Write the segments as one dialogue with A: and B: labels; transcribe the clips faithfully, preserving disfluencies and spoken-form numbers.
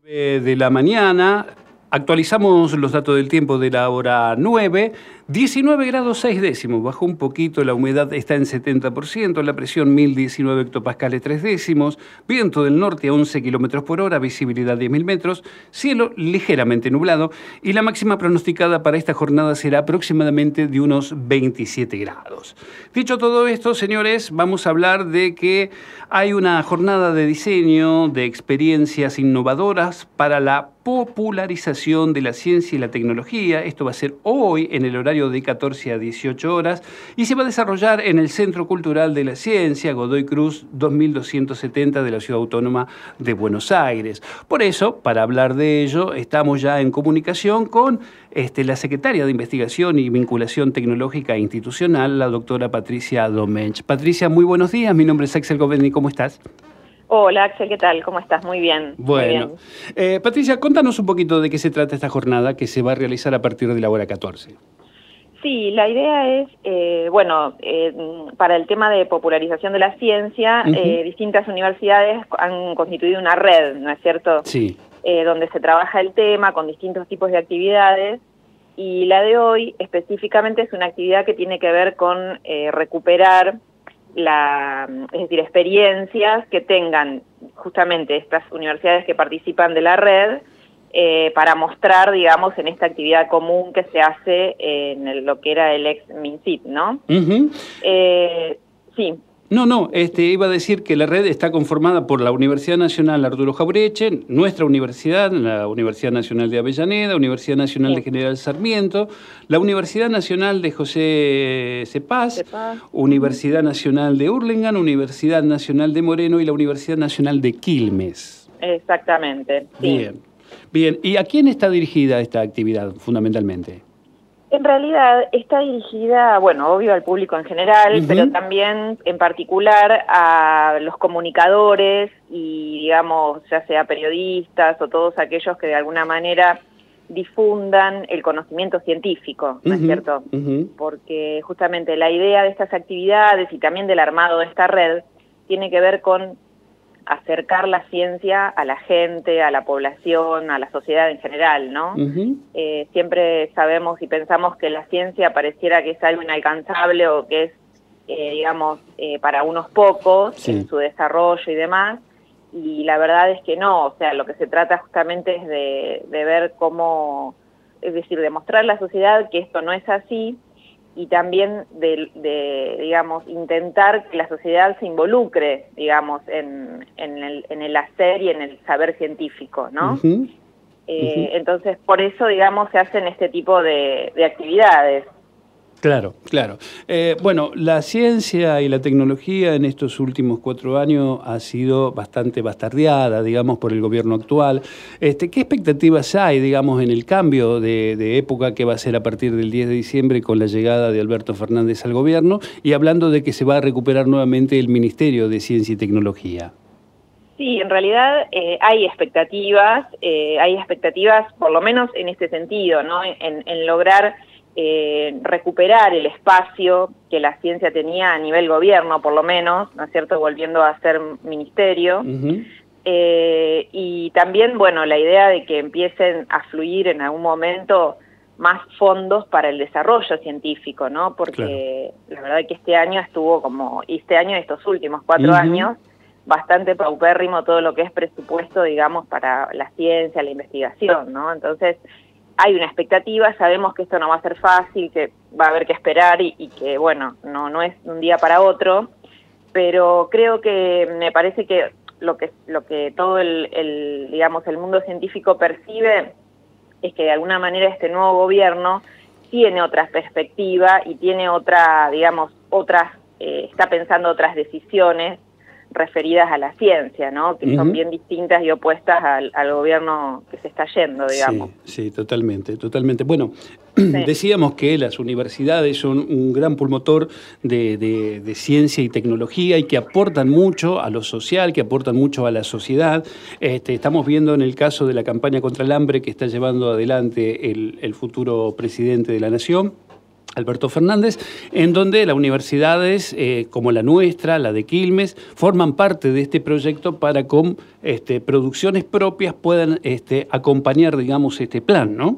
A: Eh, de la mañana, actualizamos los datos del tiempo de la hora nueve, diecinueve grados seis décimos, bajó un poquito, la humedad está en setenta por ciento, la presión mil diecinueve hectopascales tres décimos, viento del norte a once kilómetros por hora, visibilidad diez mil metros, cielo ligeramente nublado y la máxima pronosticada para esta jornada será aproximadamente de unos veintisiete grados. Dicho todo esto, señores, vamos a hablar de que hay una jornada de diseño de experiencias innovadoras para la popularización de la ciencia y la tecnología. Esto va a ser hoy en el horario de catorce a dieciocho horas y se va a desarrollar en el Centro Cultural de la Ciencia, Godoy Cruz dos mil doscientos setenta de la Ciudad Autónoma de Buenos Aires. Por eso, para hablar de ello, estamos ya en comunicación con este, la secretaria de Investigación y Vinculación Tecnológica e Institucional, la doctora Patricia Domenech. Patricia, muy buenos días. Mi nombre es Axel Govendi. ¿Cómo estás?
B: Hola Axel, ¿qué tal? ¿Cómo estás? Muy bien.
A: Bueno,
B: muy bien.
A: Eh, Patricia, contanos un poquito de qué se trata esta jornada que se va a realizar a partir de la hora catorce.
B: Sí, la idea es, eh, bueno, eh, para el tema de popularización de la ciencia, uh-huh. eh, distintas universidades han constituido una red, ¿no es cierto?
A: Sí.
B: Eh, donde se trabaja el tema con distintos tipos de actividades y la de hoy específicamente es una actividad que tiene que ver con eh, recuperar La, es decir, experiencias que tengan justamente estas universidades que participan de la red eh, para mostrar, digamos, en esta actividad común que se hace en el, lo que era el ex MinSit, ¿no?
A: Uh-huh.
B: eh, sí.
A: No, no, este, iba a decir que la red está conformada por la Universidad Nacional Arturo Jauretche, nuestra universidad, la Universidad Nacional de Avellaneda, Universidad Nacional sí. de General Sarmiento, la Universidad Nacional de José Cepaz, Cepaz. Universidad uh-huh. Nacional de Hurlingham, Universidad Nacional de Moreno y la Universidad Nacional de Quilmes.
B: Exactamente, sí.
A: Bien, bien. ¿Y a quién está dirigida esta actividad fundamentalmente?
B: En realidad está dirigida, bueno, obvio al público en general, uh-huh. pero también en particular a los comunicadores y, digamos, ya sea periodistas o todos aquellos que de alguna manera difundan el conocimiento científico, ¿no uh-huh. es cierto? Uh-huh. Porque justamente la idea de estas actividades y también del armado de esta red tiene que ver con acercar la ciencia a la gente, a la población, a la sociedad en general, ¿no? Uh-huh. Eh, siempre sabemos y pensamos que la ciencia pareciera que es algo inalcanzable o que es, eh, digamos, eh, para unos pocos sí. en su desarrollo y demás, y la verdad es que no, o sea, lo que se trata justamente es de, de ver cómo, es decir, demostrar a la sociedad que esto no es así, y también de, de, digamos, intentar que la sociedad se involucre, digamos, en, en, el, en el hacer y en el saber científico, ¿no? Uh-huh. Eh, uh-huh. Entonces, por eso, digamos, se hacen este tipo de, de actividades.
A: Claro, claro. Eh, bueno, la ciencia y la tecnología en estos últimos cuatro años ha sido bastante bastardeada, digamos, por el gobierno actual. Este, ¿qué expectativas hay, digamos, en el cambio de, de época que va a ser a partir del diez de diciembre con la llegada de Alberto Fernández al gobierno y hablando de que se va a recuperar nuevamente el Ministerio de Ciencia y Tecnología?
B: Sí, en realidad eh, hay expectativas, eh, hay expectativas por lo menos en este sentido, ¿no? En, en lograr Eh, recuperar el espacio que la ciencia tenía a nivel gobierno, por lo menos, ¿no es cierto?, volviendo a ser ministerio. Uh-huh. eh, y también, bueno, la idea de que empiecen a fluir en algún momento más fondos para el desarrollo científico, ¿no? Porque claro. la verdad que este año estuvo como, y este año, estos últimos cuatro uh-huh. años, bastante paupérrimo todo lo que es presupuesto, digamos, para la ciencia, la investigación, ¿no? Entonces, hay una expectativa, sabemos que esto no va a ser fácil, que va a haber que esperar y, y que, bueno, no, no es un día para otro, pero creo que me parece que lo que, lo que todo el, el, digamos, el mundo científico percibe es que de alguna manera este nuevo gobierno tiene otra perspectiva y tiene otra, digamos, otras, eh, está pensando otras decisiones referidas a la ciencia, ¿no? Que uh-huh. son bien distintas y opuestas al, al gobierno que se está yendo, digamos.
A: Sí, sí, totalmente, totalmente. Bueno, sí. decíamos que las universidades son un gran pulmotor de, de, de ciencia y tecnología y que aportan mucho a lo social, que aportan mucho a la sociedad. Este, estamos viendo en el caso de la campaña contra el hambre que está llevando adelante el, el futuro presidente de la Nación, Alberto Fernández, en donde las universidades eh, como la nuestra, la de Quilmes, forman parte de este proyecto para con este, producciones propias puedan este, acompañar, digamos, este plan, ¿no?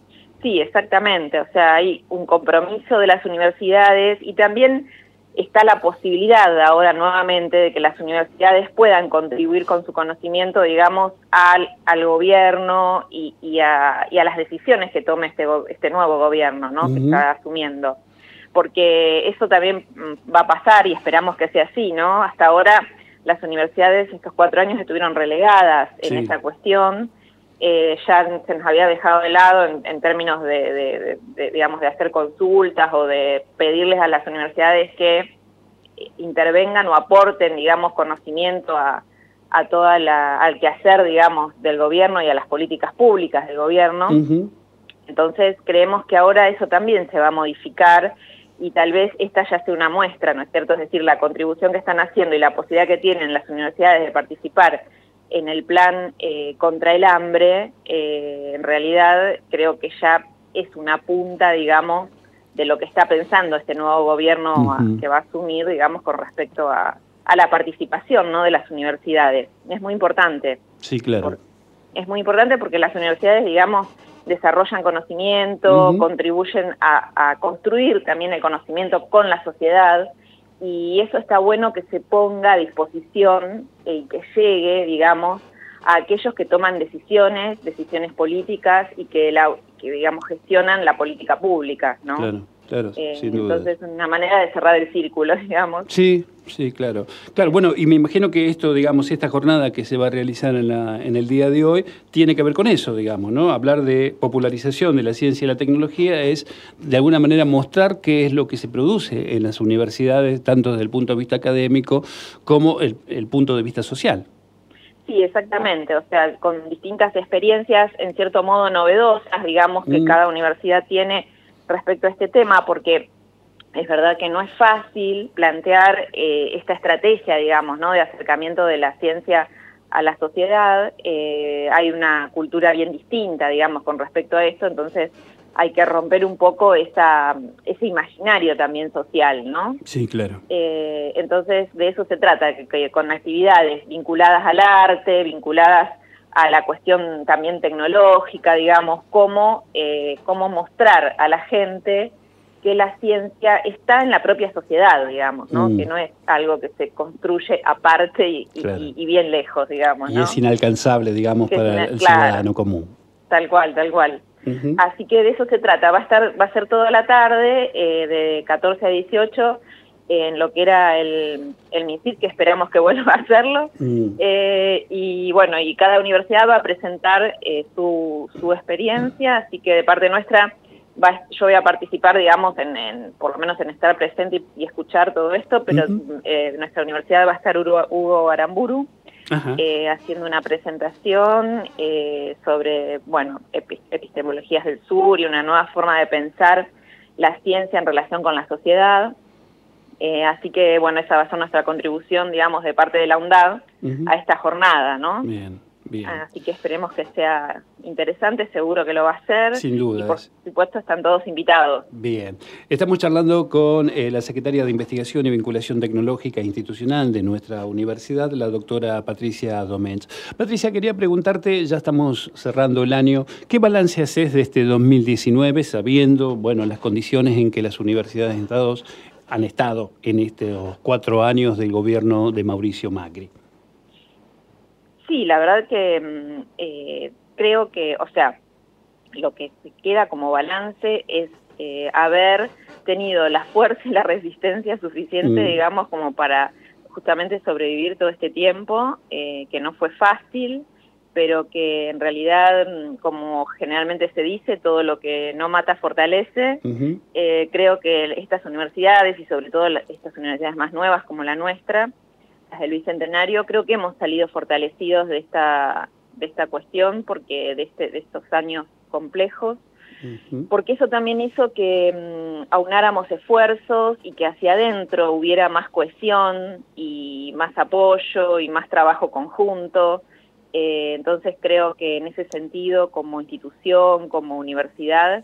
B: Sí, exactamente. O sea, hay un compromiso de las universidades y también está la posibilidad ahora nuevamente de que las universidades puedan contribuir con su conocimiento, digamos, al, al gobierno y, y, a, y a las decisiones que tome este, este nuevo gobierno, ¿no? Uh-huh. Que está asumiendo. Porque eso también va a pasar y esperamos que sea así, ¿no? Hasta ahora las universidades estos cuatro años estuvieron relegadas en sí. esa cuestión. Eh, ya se nos había dejado de lado en, en términos de, de, de, de, digamos, de hacer consultas o de pedirles a las universidades que intervengan o aporten, digamos, conocimiento a, a toda la, al quehacer, digamos, del gobierno y a las políticas públicas del gobierno. Uh-huh. Entonces creemos que ahora eso también se va a modificar y tal vez esta ya sea una muestra, ¿no es cierto? Es decir, la contribución que están haciendo y la posibilidad que tienen las universidades de participar en el plan eh, contra el hambre, eh, en realidad creo que ya es una punta, digamos, de lo que está pensando este nuevo gobierno uh-huh. que va a asumir, digamos, con respecto a, a la participación, ¿no?, de las universidades. Es muy importante.
A: Sí, claro.
B: Por, es muy importante porque las universidades, digamos, desarrollan conocimiento, uh-huh. contribuyen a, a construir también el conocimiento con la sociedad, y eso está bueno que se ponga a disposición y que llegue, digamos, a aquellos que toman decisiones, decisiones políticas y que, la, que digamos, gestionan la política pública, ¿no?
A: Claro, claro,
B: eh,
A: sin duda.
B: Entonces, una manera de cerrar el círculo, digamos.
A: Sí, sí, claro. Claro, bueno, y me imagino que esto, digamos, esta jornada que se va a realizar en, la, en el día de hoy, tiene que ver con eso, digamos, ¿no? Hablar de popularización de la ciencia y la tecnología es, de alguna manera, mostrar qué es lo que se produce en las universidades, tanto desde el punto de vista académico como el, el punto de vista social.
B: Sí, exactamente, o sea, con distintas experiencias, en cierto modo novedosas, digamos, que mm. cada universidad tiene respecto a este tema, porque es verdad que no es fácil plantear eh, esta estrategia, digamos, ¿no?, de acercamiento de la ciencia a la sociedad. Eh, hay una cultura bien distinta, digamos, con respecto a esto, entonces hay que romper un poco esa, ese imaginario también social, ¿no?
A: Sí, claro.
B: Eh, entonces, de eso se trata, que, que con actividades vinculadas al arte, vinculadas a la cuestión también tecnológica, digamos, cómo, eh, cómo mostrar a la gente que la ciencia está en la propia sociedad, digamos, ¿no? Mm. Que no es algo que se construye aparte y, claro. y, y bien lejos, digamos, ¿no?
A: Y es inalcanzable, digamos, que para ina- el claro, ciudadano común.
B: Tal cual, tal cual. Uh-huh. Así que de eso se trata. Va a estar, va a ser toda la tarde, eh, de catorce a dieciocho, en lo que era el, el MISID, que esperamos que vuelva a hacerlo. Mm. Eh, y bueno, y cada universidad va a presentar eh, su, su experiencia, así que de parte nuestra va, yo voy a participar, digamos, en, en por lo menos en estar presente y, y escuchar todo esto, pero uh-huh. eh, nuestra universidad va a estar Hugo, Hugo Aramburu, eh, haciendo una presentación eh, sobre, bueno, epistemologías del sur y una nueva forma de pensar la ciencia en relación con la sociedad. Eh, así que, bueno, esa va a ser nuestra contribución, digamos, de parte de la UNDAD uh-huh. a esta jornada, ¿no?
A: Bien, bien.
B: Así que esperemos que sea interesante, seguro que lo va a ser.
A: Sin duda.
B: Y por supuesto están todos invitados.
A: Bien. Estamos charlando con eh, la secretaria de Investigación y Vinculación Tecnológica e Institucional de nuestra universidad, la doctora Patricia Domecq. Patricia, quería preguntarte, ya estamos cerrando el año, ¿qué balance haces de este dos mil diecinueve, sabiendo, bueno, las condiciones en que las universidades han estado, han estado en estos cuatro años del gobierno de Mauricio Macri?
B: Sí, la verdad que eh, creo que, o sea, lo que se queda como balance es eh, haber tenido la fuerza y la resistencia suficiente, mm. digamos, como para justamente sobrevivir todo este tiempo, eh, que no fue fácil, pero que en realidad, como generalmente se dice, todo lo que no mata fortalece. Uh-huh. Eh, creo que estas universidades, y sobre todo estas universidades más nuevas como la nuestra, las del Bicentenario, creo que hemos salido fortalecidos de esta de esta cuestión, porque de, este, de estos años complejos, uh-huh. porque eso también hizo que um, aunáramos esfuerzos y que hacia adentro hubiera más cohesión y más apoyo y más trabajo conjunto. Eh, entonces creo que en ese sentido, como institución, como universidad,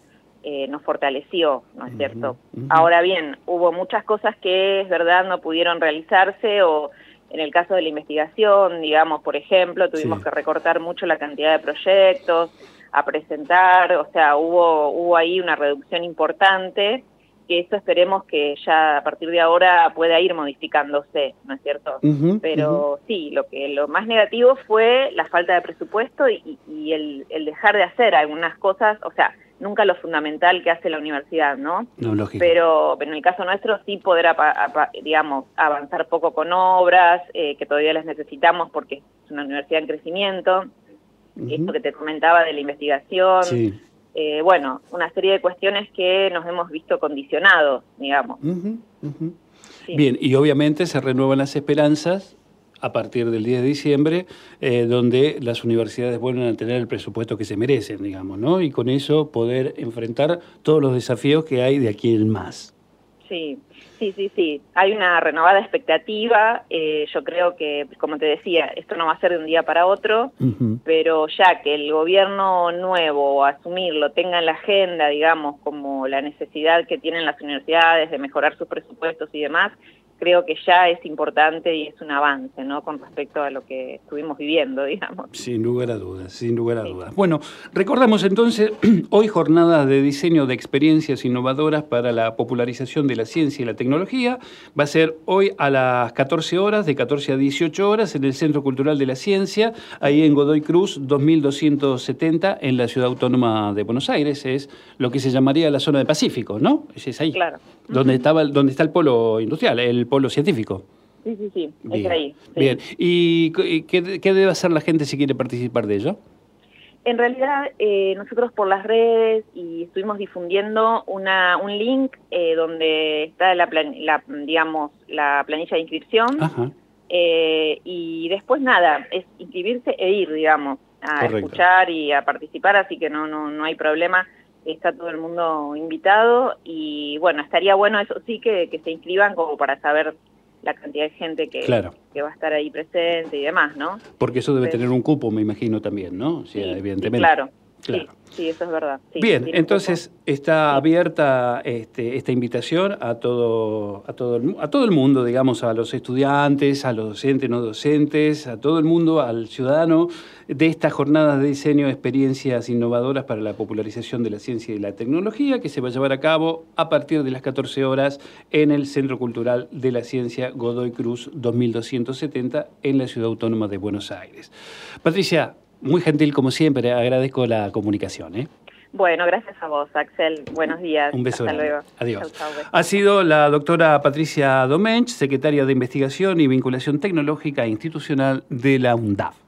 B: eh, nos fortaleció, ¿no es cierto?
A: Uh-huh, uh-huh.
B: Ahora bien, hubo muchas cosas que, es verdad, no pudieron realizarse, o en el caso de la investigación, digamos, por ejemplo, tuvimos
A: sí.
B: que recortar mucho la cantidad de proyectos a presentar, o sea, hubo, hubo ahí una reducción importante, que eso esperemos que ya a partir de ahora pueda ir modificándose, ¿no es cierto?
A: Uh-huh,
B: Pero
A: uh-huh.
B: sí, lo que lo más negativo fue la falta de presupuesto y, y el, el dejar de hacer algunas cosas, o sea, nunca lo fundamental que hace la universidad, ¿no?
A: No, lógico.
B: Pero en el caso nuestro sí poder, apa, apa, digamos, avanzar poco con obras, eh, que todavía las necesitamos porque es una universidad en crecimiento, uh-huh. Esto que te comentaba de la investigación,
A: sí.
B: Eh, bueno, una serie de cuestiones que nos hemos visto condicionados, digamos.
A: Uh-huh, uh-huh.
B: Sí.
A: Bien, y obviamente se renuevan las esperanzas a partir del diez de diciembre, eh, donde las universidades vuelven a tener el presupuesto que se merecen, digamos, ¿no? Y con eso poder enfrentar todos los desafíos que hay de aquí en más.
B: Sí, sí, sí, sí. Hay una renovada expectativa. Eh, yo creo que, como te decía, esto no va a ser de un día para otro, uh-huh. Pero ya que el gobierno nuevo, asumirlo, tenga en la agenda, digamos, como la necesidad que tienen las universidades de mejorar sus presupuestos y demás, creo que ya es importante y es un avance, ¿no?, con respecto a lo que estuvimos viviendo, digamos.
A: Sin lugar a dudas, sin lugar a sí. dudas. Bueno, recordamos entonces, hoy jornadas de diseño de experiencias innovadoras para la popularización de la ciencia y la tecnología. Va a ser hoy a las catorce horas, de catorce a dieciocho horas, en el Centro Cultural de la Ciencia, ahí en Godoy Cruz, dos mil doscientos setenta, en la Ciudad Autónoma de Buenos Aires. Es lo que se llamaría la zona de Pacífico, ¿no? Es ahí.
B: Claro.
A: Donde, uh-huh. estaba, donde está el polo industrial, el polo científico.
B: Sí, sí, sí,
A: Bien.
B: Es ahí. Sí.
A: Bien, ¿y qué, qué debe hacer la gente si quiere participar de ello?
B: En realidad, eh, nosotros por las redes y estuvimos difundiendo una, un link eh, donde está la, plan, la, digamos, la planilla de inscripción.
A: Ajá.
B: Eh, y después nada, es inscribirse e ir, digamos, a
A: Correcto.
B: Escuchar y a participar, así que no, no, no hay problema. Está todo el mundo invitado y bueno, estaría bueno eso sí que, que se inscriban como para saber la cantidad de gente que,
A: claro.
B: que va a estar ahí presente y demás, ¿no?
A: Porque eso debe
B: Pero,
A: tener un cupo, me imagino también, ¿no? O sea,
B: sí,
A: evidentemente.
B: Sí, claro.
A: Claro.
B: Sí, sí, eso es verdad. Sí,
A: Bien, entonces está
B: sí.
A: abierta este, esta invitación a todo, a, todo el, a todo el mundo, digamos, a los estudiantes, a los docentes, no docentes, a todo el mundo, al ciudadano, de estas jornadas de diseño, experiencias innovadoras para la popularización de la ciencia y la tecnología, que se va a llevar a cabo a partir de las catorce horas en el Centro Cultural de la Ciencia Godoy Cruz dos mil doscientos setenta en la Ciudad Autónoma de Buenos Aires. Patricia, muy gentil como siempre, agradezco la comunicación, ¿eh?
B: Bueno, gracias a vos, Axel. Buenos días.
A: Un beso
B: Hasta
A: grande.
B: luego.
A: Adiós.
B: Chau, chau,
A: ha sido la doctora Patricia Domench, secretaria de Investigación y Vinculación Tecnológica e Institucional de la UNDAF.